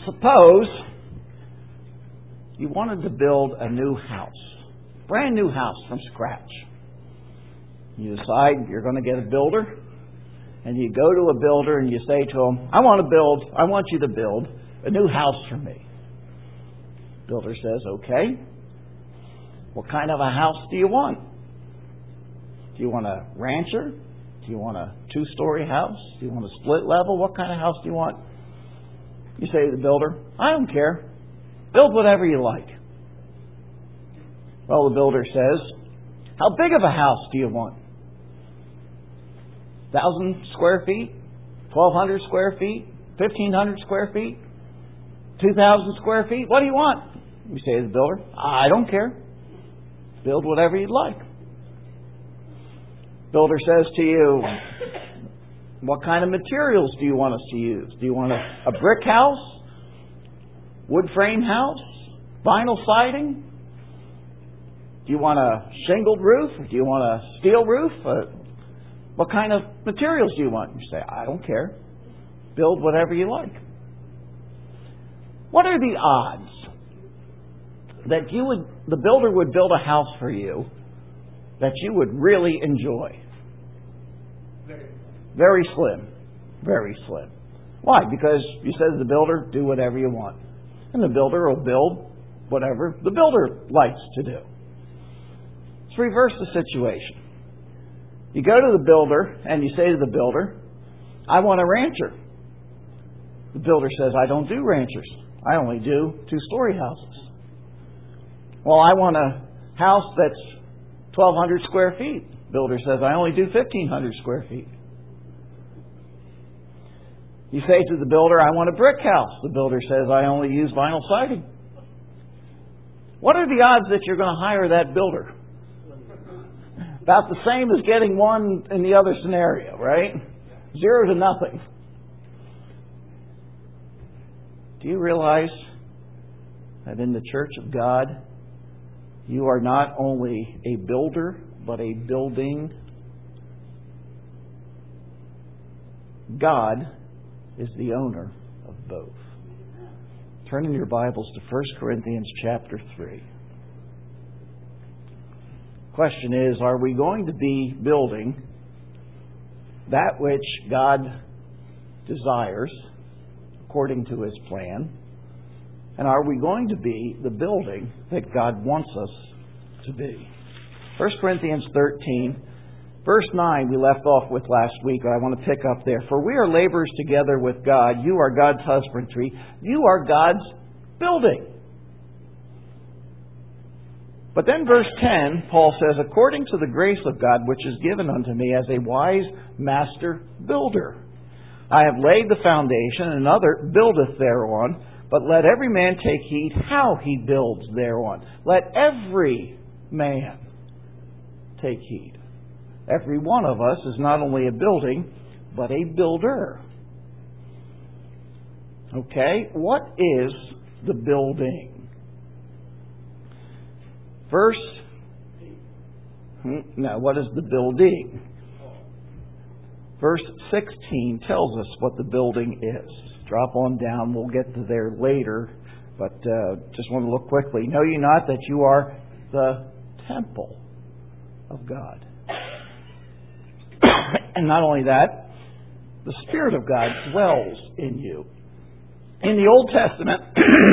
suppose you wanted to build a new house, brand new house from scratch. You decide you're going to get a builder, and you go to a builder and you say to him, I want you to build a new house for me. Builder says, okay. What kind of a house do you want? Do you want a rancher? Do you want a 2-story house? Do you want a split level? What kind of house do you want? You say to the builder, I don't care. Build whatever you like. Well, the builder says, how big of a house do you want? 1,000 square feet? 1,200 square feet? 1,500 square feet? 2,000 square feet? What do you want? You say to the builder, I don't care. Build whatever you'd like. Builder says to you, what kind of materials do you want us to use? Do you want a brick house? Wood frame house? Vinyl siding? Do you want a shingled roof? Or do you want a steel roof? What kind of materials do you want? You say, I don't care. Build whatever you like. What are the odds that the builder would build a house for you that you would really enjoy? Very slim. Very slim. Why? Because you said to the builder, do whatever you want. And the builder will build whatever the builder likes to do. Let's reverse the situation. You go to the builder and you say to the builder, I want a rancher. The builder says, I don't do ranchers. I only do 2-story houses. Well, I want a house that's 1,200 square feet. Builder says, I only do 1,500 square feet. You say to the builder, I want a brick house. The builder says, I only use vinyl siding. What are the odds that you're going to hire that builder? About the same as getting one in the other scenario, right? 0 to nothing. Do you realize that in the Church of God, you are not only a builder, but a building? God is the owner of both. Turn in your Bibles to 1 Corinthians chapter 3. Question is, are we going to be building that which God desires according to His plan? And are we going to be the building that God wants us to be? 1 Corinthians 13, verse 9 we left off with last week. I want to pick up there. For we are laborers together with God. You are God's husbandry. You are God's building. But then verse 10, Paul says, according to the grace of God which is given unto me as a wise master builder, I have laid the foundation, and another buildeth thereon. But let every man take heed how he builds thereon. Let every man take heed. Every one of us is not only a building, but a builder. Okay, what is the building? What is the building? Verse 16 tells us what the building is. Drop on down. We'll get to there later. But just want to look quickly. Know ye not that you are the temple of God? And not only that, the Spirit of God dwells in you. In the Old Testament,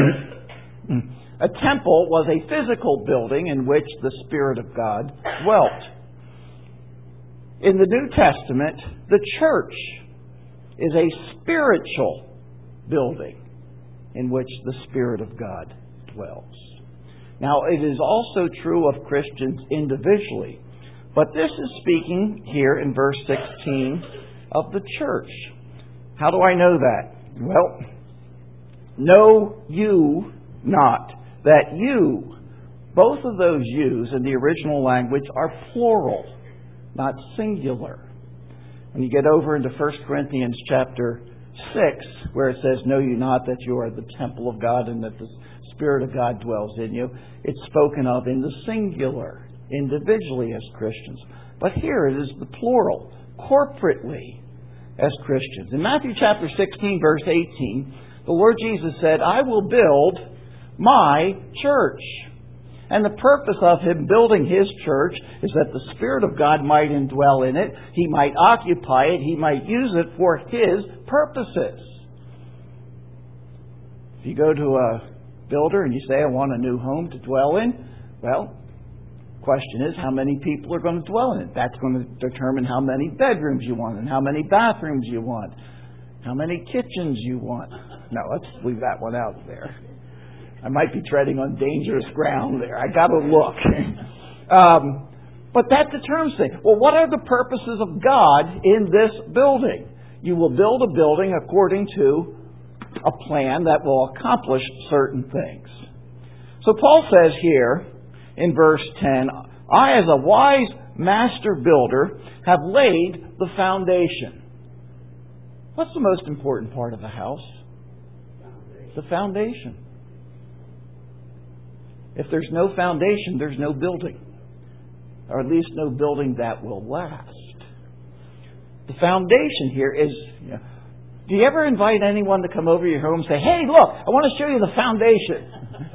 a temple was a physical building in which the Spirit of God dwelt. In the New Testament, the church is a spiritual building in which the Spirit of God dwells. Now, it is also true of Christians individually, but this is speaking here in verse 16 of the church. How do I know that? Well, know you not that you, both of those yous in the original language are plural, not singular. When you get over into 1 Corinthians chapter 6, where it says, know you not that you are the temple of God and that the Spirit of God dwells in you, it's spoken of in the singular, individually as Christians. But here it is the plural, corporately as Christians. In Matthew chapter 16, verse 18, The Lord Jesus said, I will build my church. And the purpose of Him building His church is that the Spirit of God might indwell in it. He might occupy it. He might use it for His purposes. If you go to a builder and you say, I want a new home to dwell in, well, the question is, how many people are going to dwell in it? That's going to determine how many bedrooms you want and how many bathrooms you want, how many kitchens you want. No, let's leave that one out there. I might be treading on dangerous ground there. I got to look. But that determines things. Well, what are the purposes of God in this building? You will build a building according to a plan that will accomplish certain things. So Paul says here in verse 10, I, as a wise master builder, have laid the foundation. What's the most important part of the house? The foundation. If there's no foundation, there's no building. Or at least no building that will last. The foundation here is... do you ever invite anyone to come over to your home and say, hey, look, I want to show you the foundation?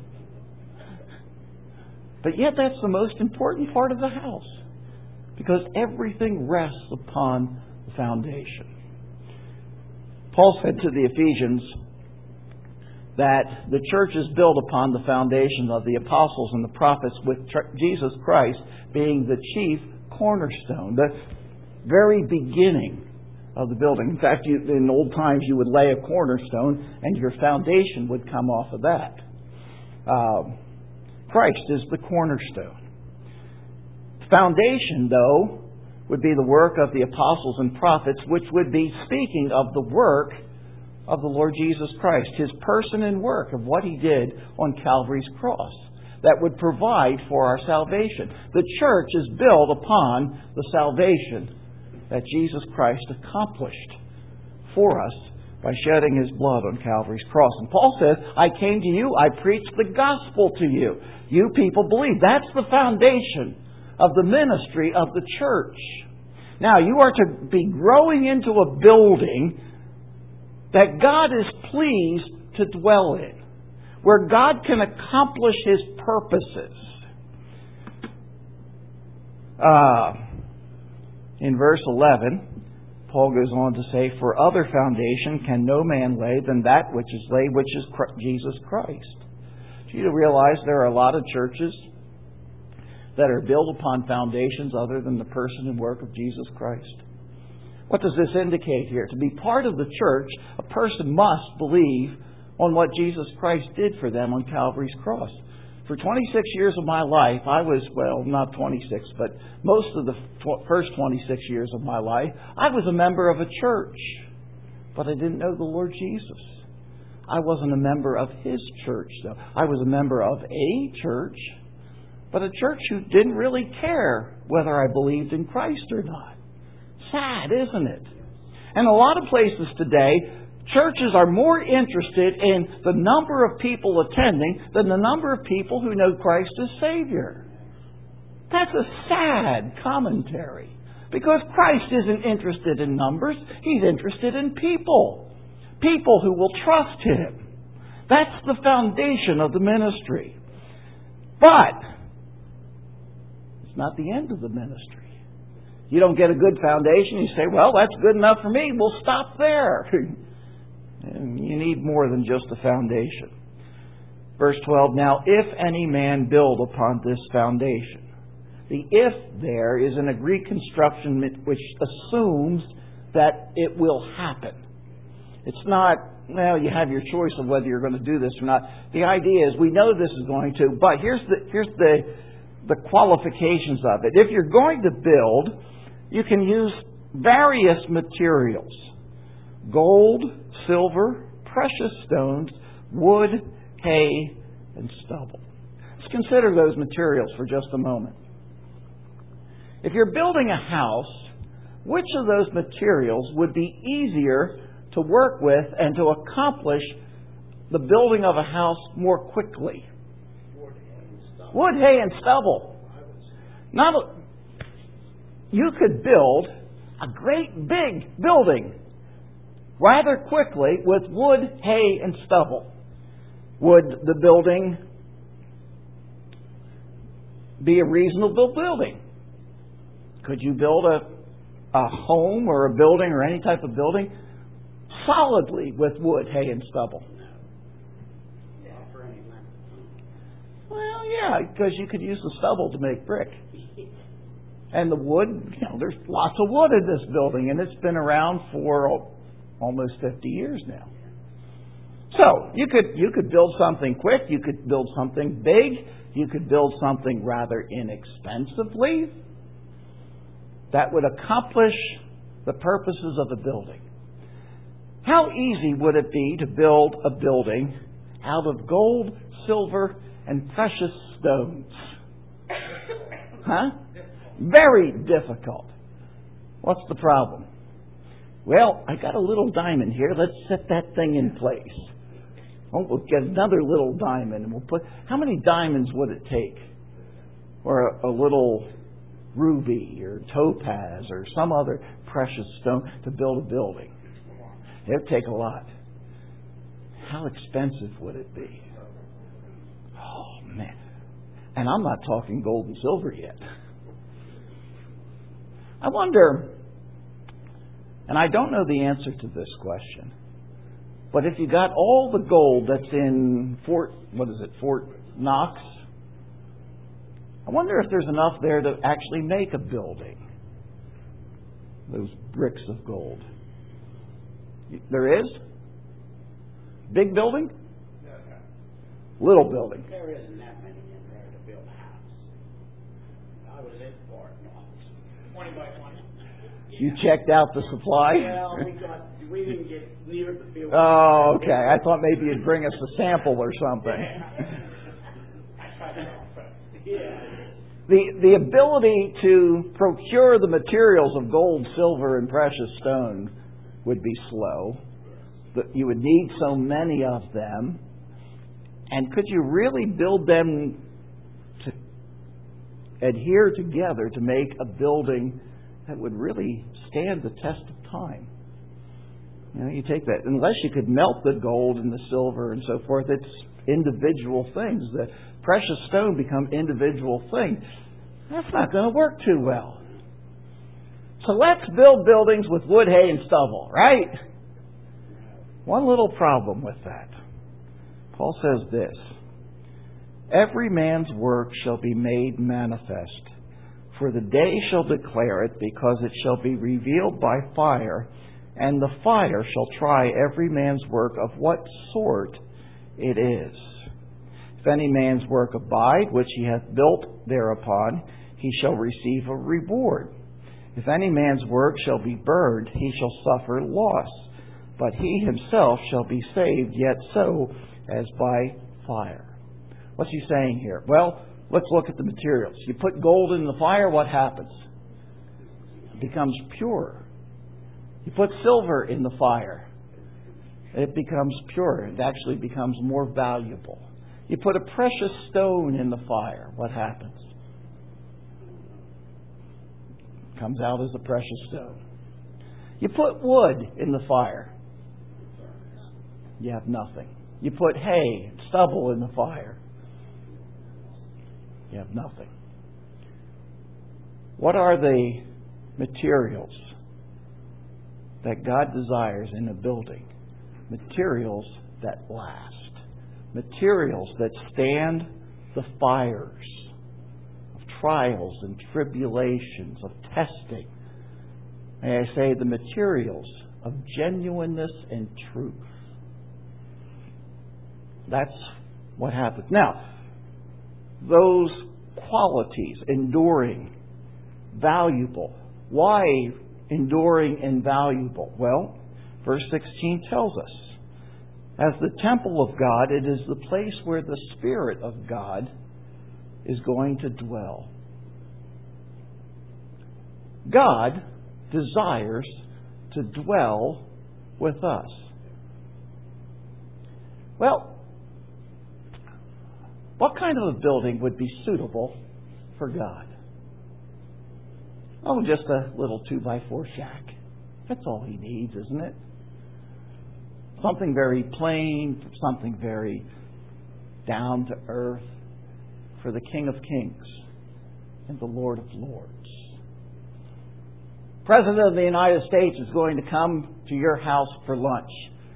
But yet that's the most important part of the house. Because everything rests upon the foundation. Paul said to the Ephesians that the church is built upon the foundation of the apostles and the prophets, with Jesus Christ being the chief cornerstone, the very beginning of the building. In fact, in old times you would lay a cornerstone and your foundation would come off of that. Christ is the cornerstone. Foundation, though, would be the work of the apostles and prophets, which would be speaking of the work of the Lord Jesus Christ, His person and work of what He did on Calvary's cross that would provide for our salvation. The church is built upon the salvation that Jesus Christ accomplished for us by shedding His blood on Calvary's cross. And Paul says, I came to you, I preached the gospel to you. You people believe. That's the foundation of the ministry of the church. Now, you are to be growing into a building that God is pleased to dwell in, where God can accomplish His purposes. In verse 11, Paul goes on to say, for other foundation can no man lay than that which is laid, which is Jesus Christ. Do you realize there are a lot of churches that are built upon foundations other than the person and work of Jesus Christ? What does this indicate here? To be part of the church, a person must believe on what Jesus Christ did for them on Calvary's cross. For 26 years of my life, I was, well, not 26, but most of the first 26 years of my life, I was a member of a church. But I didn't know the Lord Jesus. I wasn't a member of His church, though. I was a member of a church, but a church who didn't really care whether I believed in Christ or not. Sad, isn't it? And a lot of places today, churches are more interested in the number of people attending than the number of people who know Christ as Savior. That's a sad commentary. Because Christ isn't interested in numbers. He's interested in people. People who will trust Him. That's the foundation of the ministry. But it's not the end of the ministry. You don't get a good foundation, you say, well, that's good enough for me. We'll stop there. And you need more than just a foundation. Verse 12, now if any man build upon this foundation. The if there is in a Greek construction which assumes that it will happen. It's not, well, you have your choice of whether you're going to do this or not. The idea is we know this is going to, but here's the qualifications of it. If you're going to build, you can use various materials. Gold, silver, precious stones, wood, hay, and stubble. Let's consider those materials for just a moment. If you're building a house, which of those materials would be easier to work with and to accomplish the building of a house more quickly? Wood, hay, and stubble. You could build a great big building rather quickly with wood, hay, and stubble. Would the building be a reasonable building? Could you build a home or a building or any type of building solidly with wood, hay, and stubble? Well, yeah, because you could use the stubble to make brick. And the wood, there's lots of wood in this building, and it's been around for almost 50 years now. So you could build something quick, you could build something big, you could build something rather inexpensively that would accomplish the purposes of a building. How easy would it be to build a building out of gold, silver, and precious stones? Huh? Very difficult. What's the problem? Well, I got a little diamond here. Let's set that thing in place. Oh, we'll get another little diamond, and we'll put. How many diamonds would it take? Or a little ruby or topaz or some other precious stone to build a building? It'd take a lot. How expensive would it be? Oh, man. And I'm not talking gold and silver yet. I wonder, and I don't know the answer to this question, but if you got all the gold that's in Fort Knox, I wonder if there's enough there to actually make a building. Those bricks of gold. There is? Big building? Little building? There isn't that many in there to build a house. I was in Fort Knox. 20 by 20. You checked out the supply? Well, we didn't get near the building. Oh, okay. I thought maybe you'd bring us a sample or something. The ability to procure the materials of gold, silver, and precious stone would be slow. You would need so many of them. And could you really build them to adhere together to make a building that would really stand the test of time? You take that, unless you could melt the gold and the silver and so forth, it's individual things. The precious stone become individual things. That's not going to work too well. So let's build buildings with wood, hay, and stubble, right? One little problem with that. Paul says this: every man's work shall be made manifest, for the day shall declare it, because it shall be revealed by fire, and the fire shall try every man's work of what sort it is. If any man's work abide, which he hath built thereupon, he shall receive a reward. If any man's work shall be burned, he shall suffer loss, but he himself shall be saved, yet so as by fire. What's he saying here? Well, let's look at the materials. You put gold in the fire, what happens? It becomes pure. You put silver in the fire, it becomes pure. It actually becomes more valuable. You put a precious stone in the fire, what happens? It comes out as a precious stone. You put wood in the fire, you have nothing. You put hay, stubble in the fire, you have nothing. What are the materials that God desires in a building? Materials that last. Materials that stand the fires of trials and tribulations, of testing. May I say, the materials of genuineness and truth. That's what happens. Now, those qualities, enduring, valuable. Why enduring and valuable? Well, verse 16 tells us, as the temple of God, it is the place where the Spirit of God is going to dwell. God desires to dwell with us. Well, what kind of a building would be suitable for God? Oh, just a little 2x4 shack. That's all He needs, isn't it? something very plain, something very down to earth, for the King of Kings and the Lord of Lords. President of the United States is going to come to your house for lunch.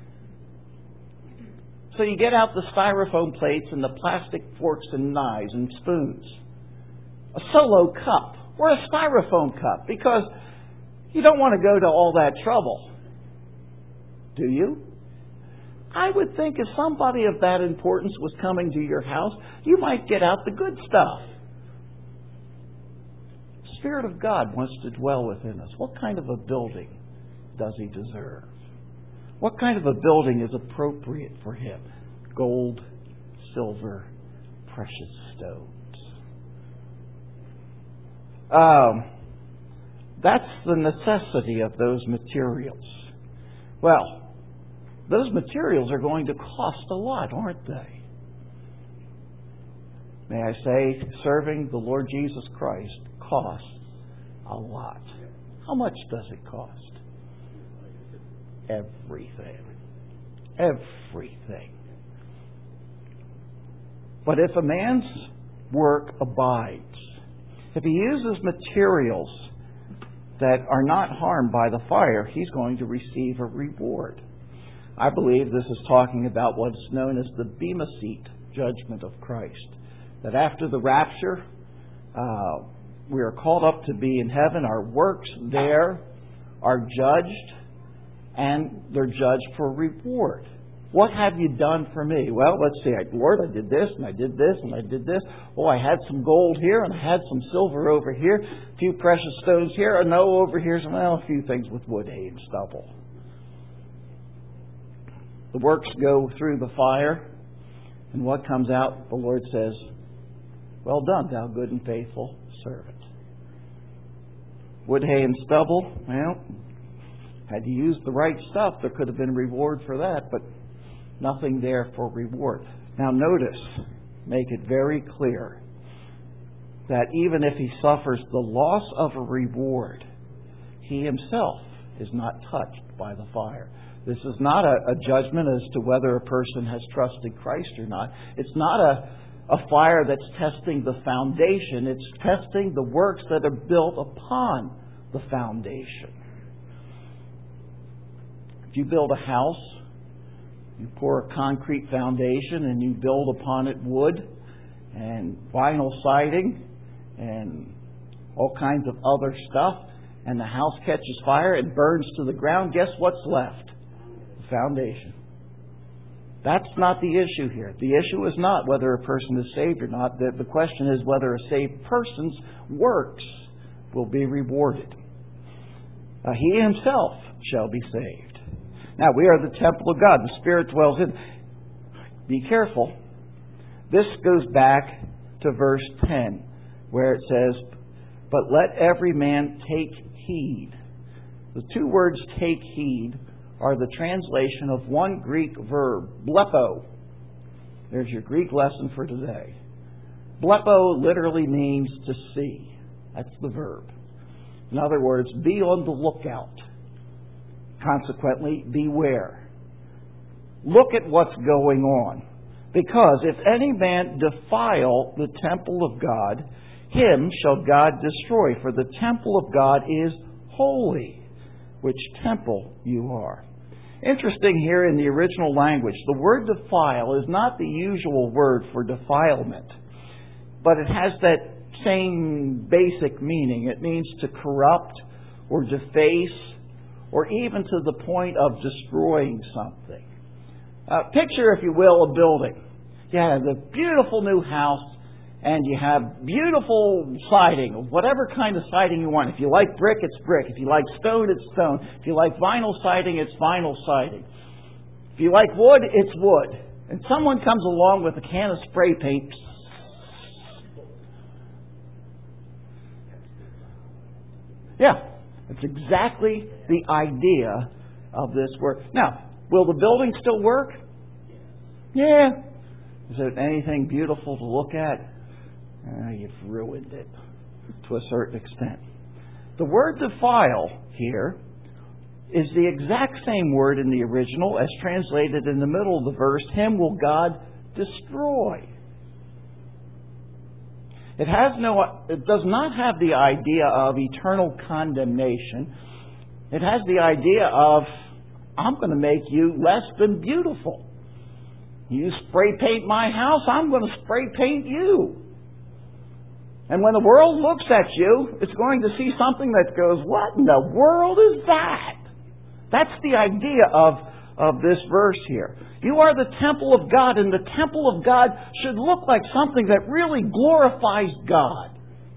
So you get out the styrofoam plates and the plastic forks and knives and spoons. A solo cup or a styrofoam cup, because you don't want to go to all that trouble. Do you? I would think if somebody of that importance was coming to your house, you might get out the good stuff. The Spirit of God wants to dwell within us. What kind of a building does He deserve? What kind of a building is appropriate for Him? Gold, silver, precious stones. That's the necessity of those materials. Well, those materials are going to cost a lot, aren't they? May I say, serving the Lord Jesus Christ costs a lot. How much does it cost? Everything. Everything. But if a man's work abides, if he uses materials that are not harmed by the fire, he's going to receive a reward. I believe this is talking about what's known as the Bema Seat judgment of Christ. That after the rapture, we are called up to be in heaven. Our works there are judged, and they're judged for reward. What have you done for me? Well, let's see. Lord, I did this, and I did this, and I did this. Oh, I had some gold here, and I had some silver over here. A few precious stones here, and no over here. Well, a few things with wood, hay, and stubble. The works go through the fire, and what comes out, the Lord says, well done, thou good and faithful servant. Wood, hay, and stubble, well, had you used the right stuff, there could have been reward for that, but nothing there for reward. Now notice, make it very clear, that even if he suffers the loss of a reward, he himself is not touched by the fire. This is not a judgment as to whether a person has trusted Christ or not. It's not a fire that's testing the foundation. It's testing the works that are built upon the foundation. If you build a house, you pour a concrete foundation and you build upon it wood and vinyl siding and all kinds of other stuff, and the house catches fire and burns to the ground, guess what's left? Foundation. That's not the issue here. The issue is not whether a person is saved or not. The question is whether a saved person's works will be rewarded. He himself shall be saved. Now, we are the temple of God. The Spirit dwells in. Be careful. This goes back to verse 10, where it says, but let every man take heed. The two words take heed are the translation of one Greek verb, blepo. There's your Greek lesson for today. Blepo literally means to see. That's the verb. In other words, be on the lookout. Consequently, beware. Look at what's going on. Because if any man defile the temple of God, him shall God destroy. For the temple of God is holy, which temple you are. Interesting here in the original language, the word defile is not the usual word for defilement, but it has that same basic meaning. It means to corrupt or deface or even to the point of destroying something. Picture, if you will, a building. You have a beautiful new house, and you have beautiful siding, whatever kind of siding you want. If you like brick, it's brick. If you like stone, it's stone. If you like vinyl siding, it's vinyl siding. If you like wood, it's wood. And someone comes along with a can of spray paint. Yeah, it's exactly the idea of this work. Now, will the building still work? Yeah. Is it anything beautiful to look at? You've ruined it to a certain extent. The word defile here is the exact same word in the original as translated in the middle of the verse, him will God destroy. It does not have the idea of eternal condemnation. It has the idea of, I'm going to make you less than beautiful. You spray paint my house, I'm going to spray paint you. And when the world looks at you, it's going to see something that goes, what in the world is that? That's the idea of this verse here. You are the temple of God, and the temple of God should look like something that really glorifies God.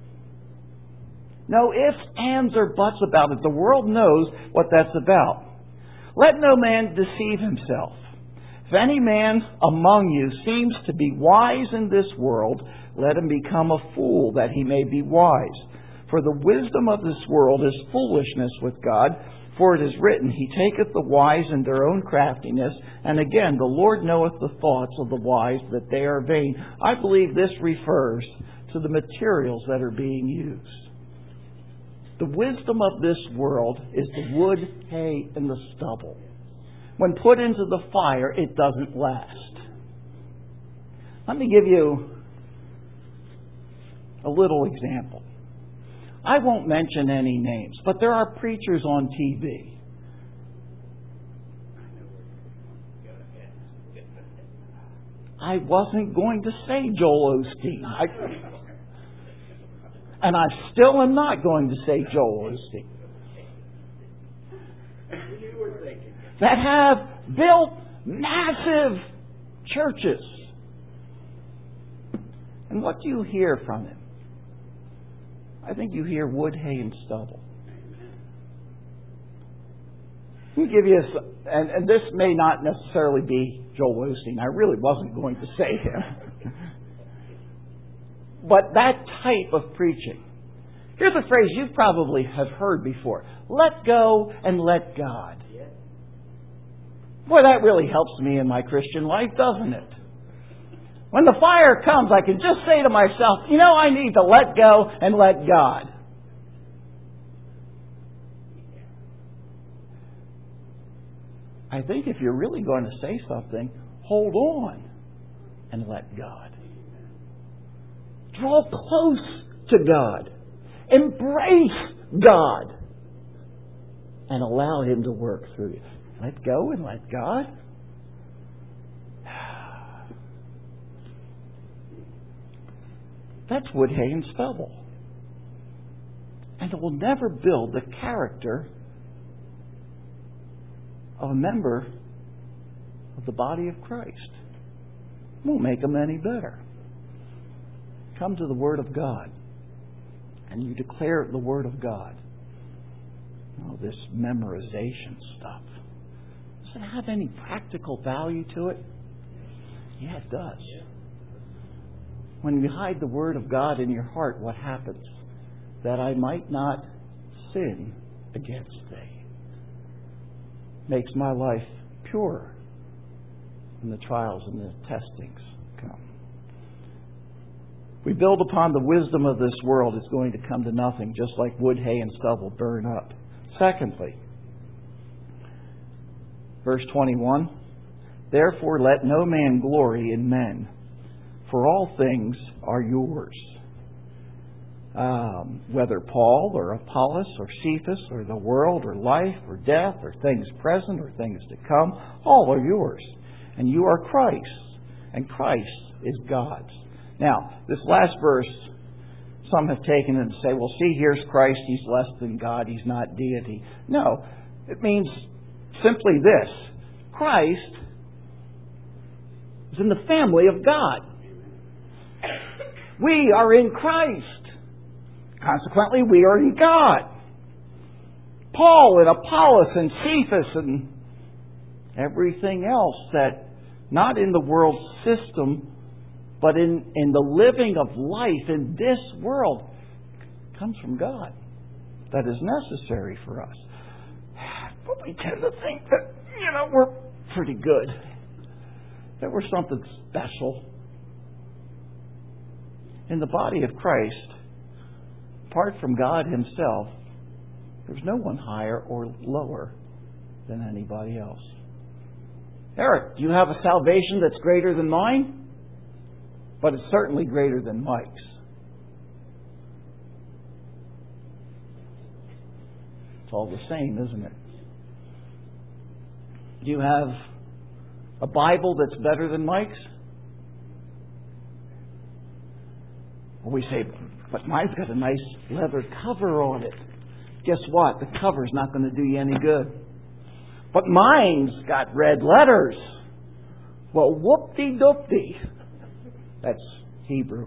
No ifs, ands, or buts about it. The world knows what that's about. Let no man deceive himself. If any man among you seems to be wise in this world, let him become a fool, that he may be wise. For the wisdom of this world is foolishness with God. For it is written, He taketh the wise in their own craftiness. And again, the Lord knoweth the thoughts of the wise, that they are vain. I believe this refers to the materials that are being used. The wisdom of this world is the wood, hay, and the stubble. When put into the fire, it doesn't last. Let me give you a little example. I won't mention any names, but there are preachers on TV. I wasn't going to say Joel Osteen. And I still am not going to say Joel Osteen. That have built massive churches. And what do you hear from him? I think you hear wood, hay, and stubble. Let me give you and this may not necessarily be Joel Osteen. I really wasn't going to say him. But that type of preaching. Here's a phrase you probably have heard before. Let go and let God. Boy, that really helps me in my Christian life, doesn't it? When the fire comes, I can just say to myself, I need to let go and let God. I think if you're really going to say something, hold on and let God. Draw close to God. Embrace God. And allow Him to work through you. Let go and let God. That's wood, hay, and stubble. And it will never build the character of a member of the body of Christ. It won't make them any better. Come to the Word of God and you declare the Word of God. This memorization stuff. Does it have any practical value to it? Yeah, it does. When you hide the Word of God in your heart, what happens? That I might not sin against thee. Makes my life pure when the trials and the testings come. We build upon the wisdom of this world, it's going to come to nothing, just like wood, hay, and stubble burn up. Secondly, verse 21, therefore let no man glory in men, for all things are yours. Whether Paul or Apollos or Cephas or the world or life or death or things present or things to come, all are yours. And you are Christ's, and Christ is God's. Now, this last verse, some have taken it and say, well, see, here's Christ, He's less than God, He's not deity. No, it means simply this. Christ is in the family of God. We are in Christ. Consequently, we are in God. Paul and Apollos and Cephas and everything else that, not in the world system, but in the living of life in this world, comes from God. That is necessary for us. But we tend to think that, we're pretty good. That we're something special. In the body of Christ, apart from God Himself, there's no one higher or lower than anybody else. Eric, do you have a salvation that's greater than mine? But it's certainly greater than Mike's. It's all the same, isn't it? Do you have a Bible that's better than Mike's? Well, we say, but mine's got a nice leather cover on it. Guess what? The cover's not going to do you any good. But mine's got red letters. Well, whoop-de-doop-de. That's Hebrew.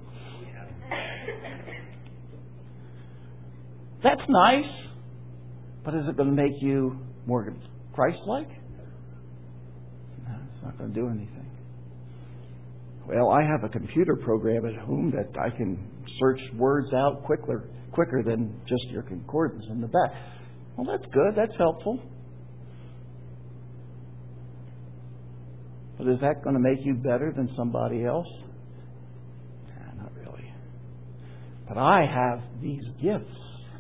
That's nice. But is it going to make you more Christ-like? No, it's not going to do anything. Well, I have a computer program at home that I can search words out quicker than just your concordance in the back. Well, that's good. That's helpful. But is that going to make you better than somebody else? Nah, not really. But I have these gifts.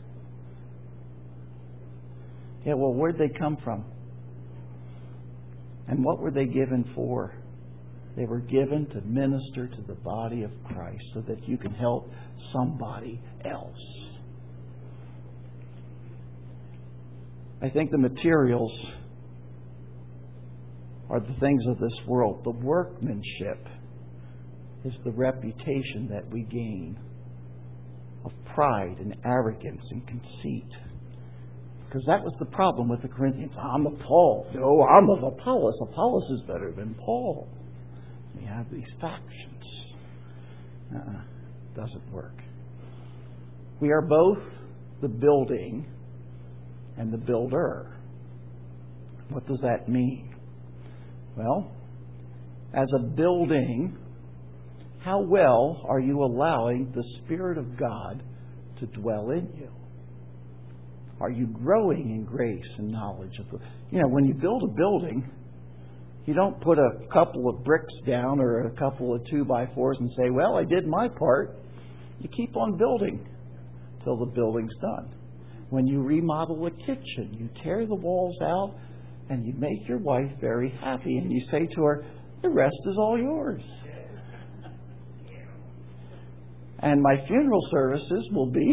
Yeah, well, where'd they come from? And what were they given for? They were given to minister to the body of Christ so that you can help somebody else. I think the materials are the things of this world. The workmanship is the reputation that we gain of pride and arrogance and conceit. Because that was the problem with the Corinthians. I'm of Paul. No, I'm of Apollos. Apollos is better than Paul. We have these factions. Doesn't work. We are both the building and the builder. What does that mean? Well, as a building, how well are you allowing the Spirit of God to dwell in you? Are you growing in grace and knowledge of the... when you build a building, you don't put a couple of bricks down or a couple of 2x4s and say, well, I did my part. You keep on building till the building's done. When you remodel a kitchen, you tear the walls out and you make your wife very happy and you say to her, the rest is all yours. And my funeral services will be,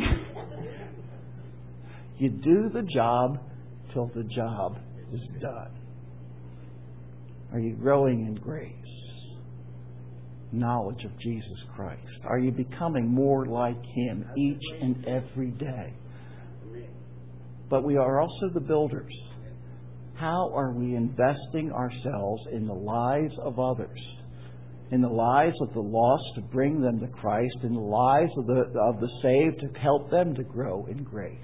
you do the job till the job is done. Are you growing in grace? Knowledge of Jesus Christ? Are you becoming more like Him each and every day? But we are also the builders. How are we investing ourselves in the lives of others? In the lives of the lost to bring them to Christ, in the lives of the saved to help them to grow in grace?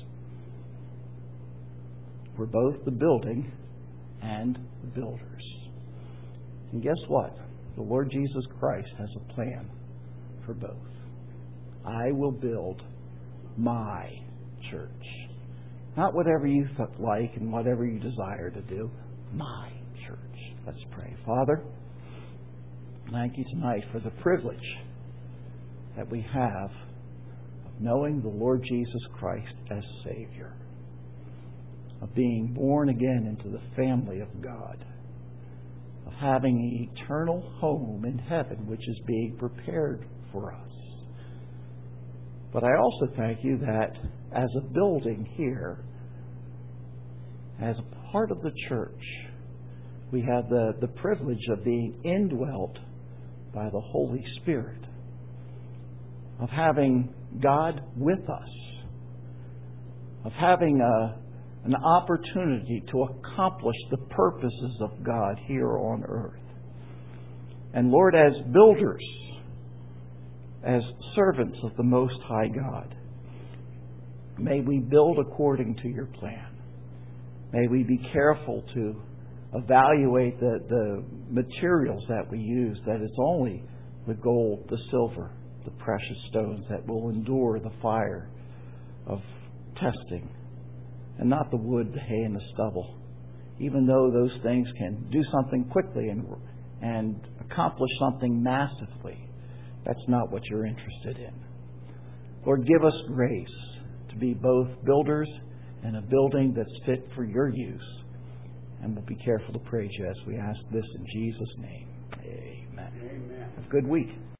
We're both the building and the builders. And guess what? The Lord Jesus Christ has a plan for both. I will build my church. Not whatever you like and whatever you desire to do. My church. Let's pray. Father, thank you tonight for the privilege that we have of knowing the Lord Jesus Christ as Savior. Of being born again into the family of God. Of having an eternal home in heaven which is being prepared for us. But I also thank you that as a building here, as a part of the church, we have the privilege of being indwelt by the Holy Spirit. Of having God with us. Of having an opportunity to accomplish the purposes of God here on earth. And Lord, as builders, as servants of the Most High God, may we build according to your plan. May we be careful to evaluate the materials that we use, that it's only the gold, the silver, the precious stones that will endure the fire of testing, and not the wood, the hay, and the stubble. Even though those things can do something quickly and accomplish something massively, that's not what you're interested in. Lord, give us grace to be both builders and a building that's fit for your use. And we'll be careful to praise You as we ask this in Jesus' name. Amen. Amen. Have a good week.